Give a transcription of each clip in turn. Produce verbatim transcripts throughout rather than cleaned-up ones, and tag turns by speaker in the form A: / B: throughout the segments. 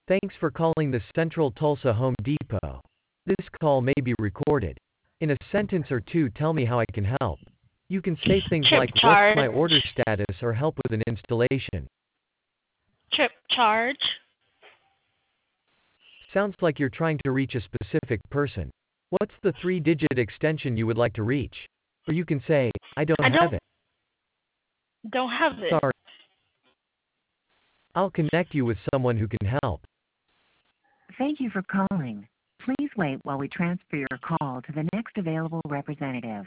A: Thanks for calling the Central Tulsa Home Depot. This call may be recorded. In a sentence or two, tell me how I can help. You can say things
B: Trip
A: like, "What's
B: charge.
A: my order status?" or "help with an installation."
B: Trip charge.
A: Sounds like you're trying to reach a specific person. What's the three-digit extension you would like to reach? Or you can say, "I don't
B: I
A: have
B: don't
A: it.
B: don't have it.
A: Sorry." I'll connect you with someone who can help.
C: Thank you for calling. Please wait while we transfer your call to the next available representative.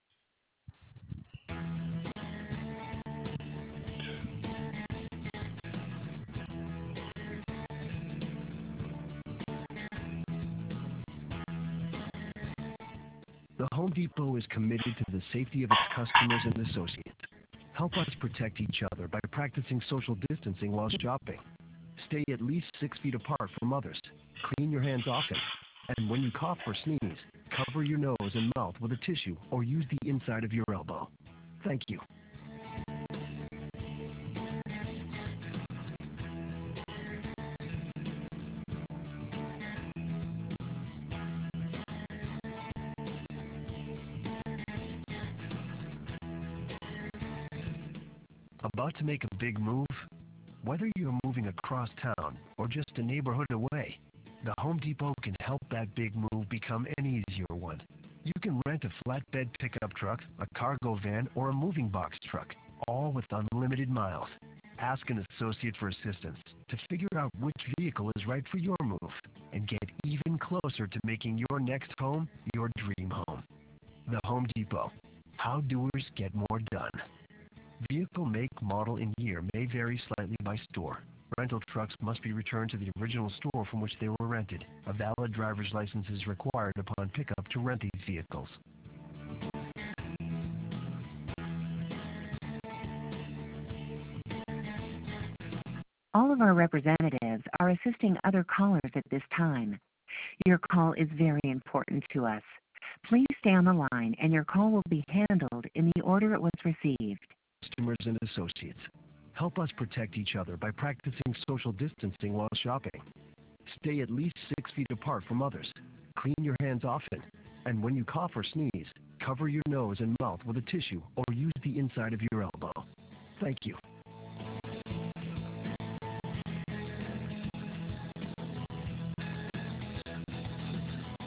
D: The Home Depot is committed to the safety of its customers and associates. Help us protect each other by practicing social distancing while shopping. Stay at least six feet apart from others. Clean your hands often. And when you cough or sneeze, cover your nose and mouth with a tissue or use the inside of your elbow. Thank you. About to make a big move? Whether you're moving across town or just a neighborhood away, the Home Depot can help that big move become an easier one. You can rent a flatbed pickup truck, a cargo van, or a moving box truck, all with unlimited miles. Ask an associate for assistance to figure out which vehicle is right for your move and get even closer to making your next home your dream home. The Home Depot. How doers get more done. Vehicle make, model, and year may vary slightly by store. Rental trucks must be returned to the original store from which they were rented. A valid driver's license is required upon pickup to rent these vehicles.
C: All of our representatives are assisting other callers at this time. Your call is very important to us. Please stay on the line and your call will be handled in the order it was received.
D: Customers and associates, help us protect each other by practicing social distancing while shopping. Stay at least six feet apart from others. Clean your hands often. And when you cough or sneeze, cover your nose and mouth with a tissue or use the inside of your elbow. Thank you.